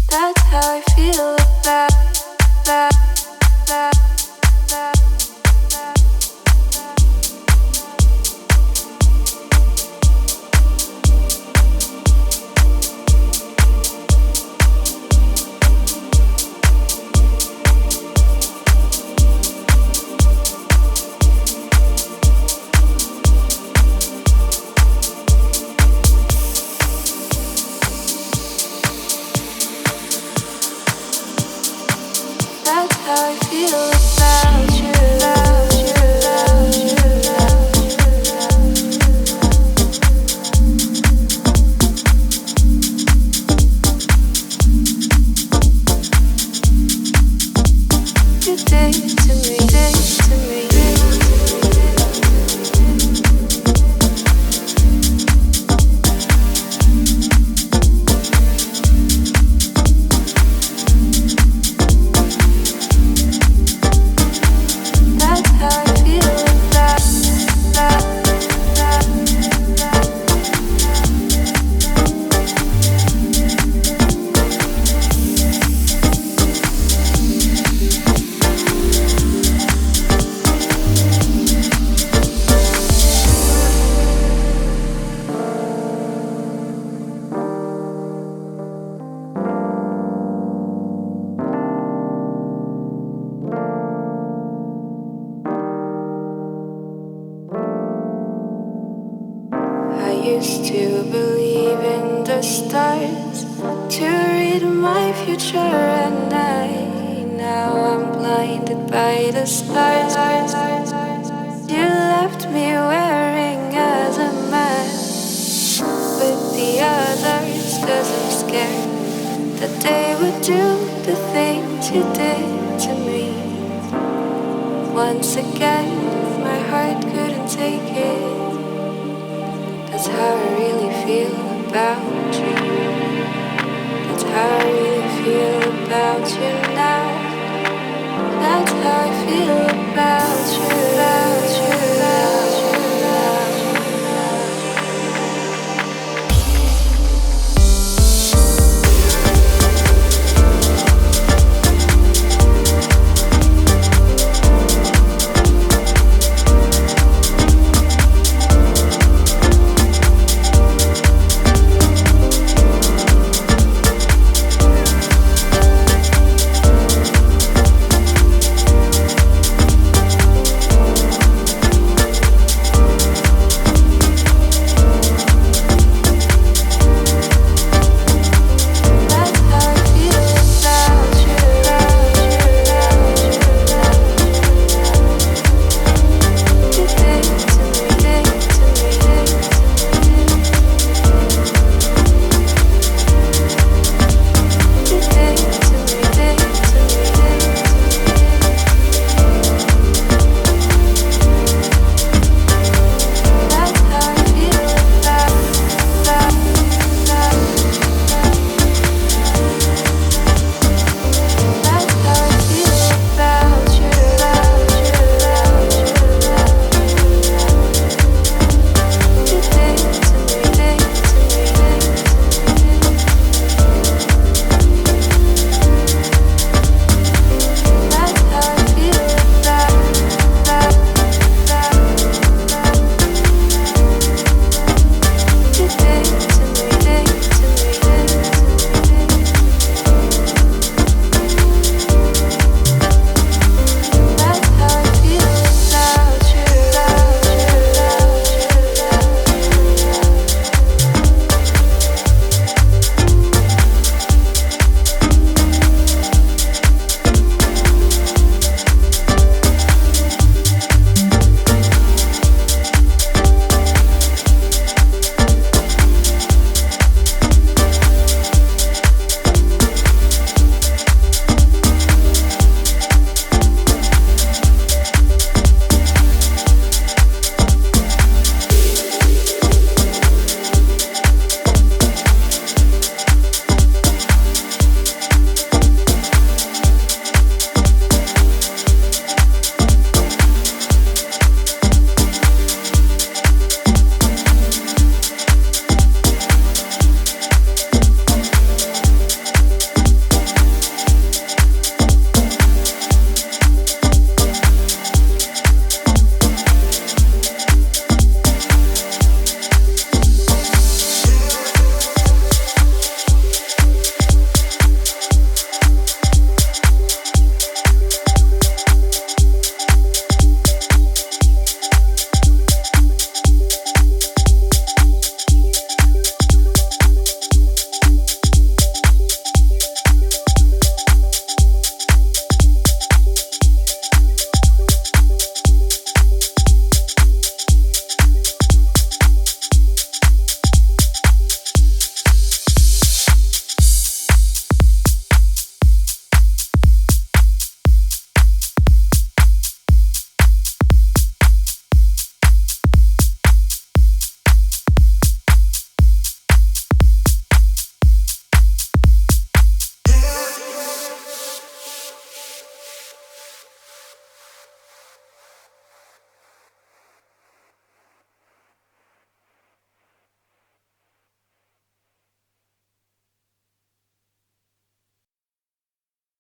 That's how I feel about that, that, that. That's how I feel about you. About you, about you, you did to me, did to me. That's how I feel about that, that, that. I used to believe in the stars to read my future at night. Now I'm blinded by the stars. You left me wearing as a mask with the others, 'cause I'm scared that they would do the things you did to me. Once again, my heart couldn't take it. That's how I really feel about you. That's how I really feel about you now. That's how I feel about